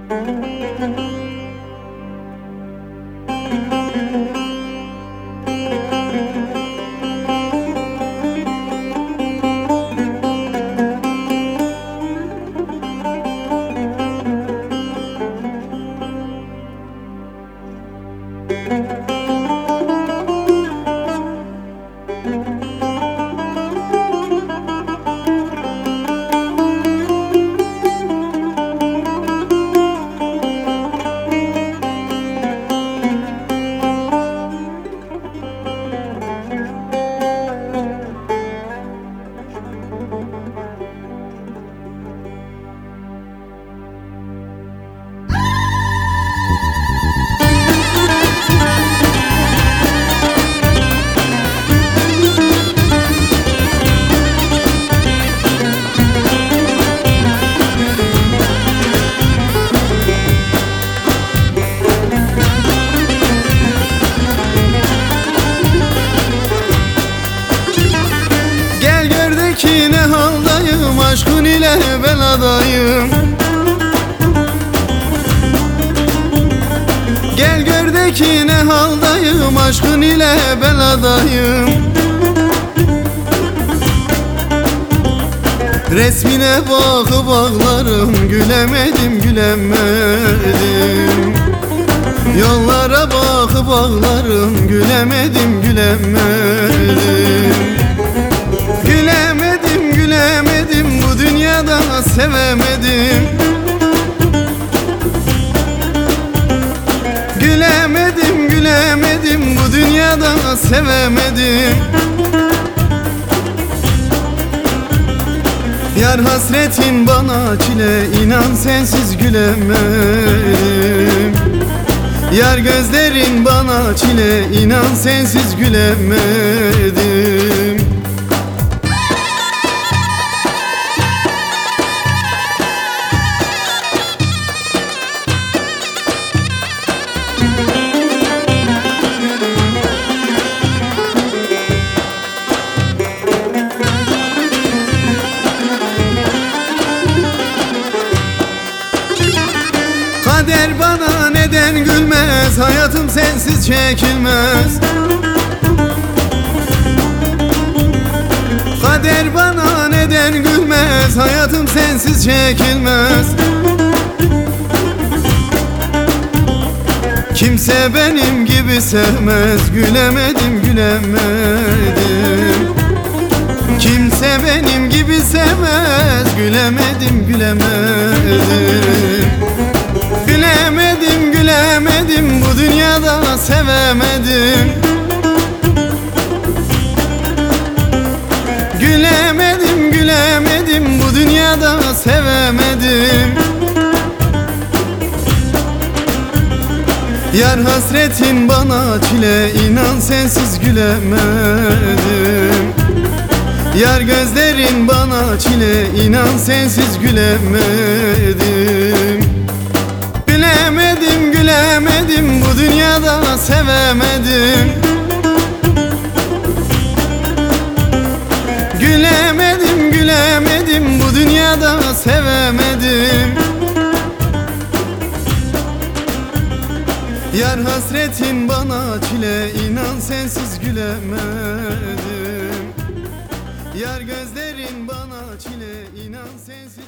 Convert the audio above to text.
Ki ne haldayım, aşkın ile beladayım. Gel gör de ki ne haldayım, aşkın ile beladayım. Resmine bakıp ağlarım, gülemedim gülemedim. Yollara bakıp ağlarım, gülemedim gülemedim. Gülemedim, gülemedim, bu dünyada sevemedim. Gülemedim, gülemedim, bu dünyada sevemedim. Yar hasretin bana çile, inan sensiz gülemedim. Yar gözlerin bana çile, inan sensiz gülemedim. Kader bana neden gülmez, hayatım sensiz çekilmez. Kader bana neden gülmez, hayatım sensiz çekilmez. Kimse benim gibi sevmez, gülemedim gülemedim. Kimse benim gibi sevmez, gülemedim gülemedim. Gülemedim, gülemedim, bu dünyada sevemedim. Gülemedim, gülemedim, bu dünyada sevemedim. Yar hasretin bana çile, inan sensiz gülemedim. Yar gözlerin bana çile, inan sensiz gülemedim. Gülemedim, gülemedim, bu dünyada sevemedim. Gülemedim, gülemedim, bu dünyada sevemedim. Yar hasretin bana çile, inan sensiz gülemedim. Yar gözlerin bana çile, inan sensiz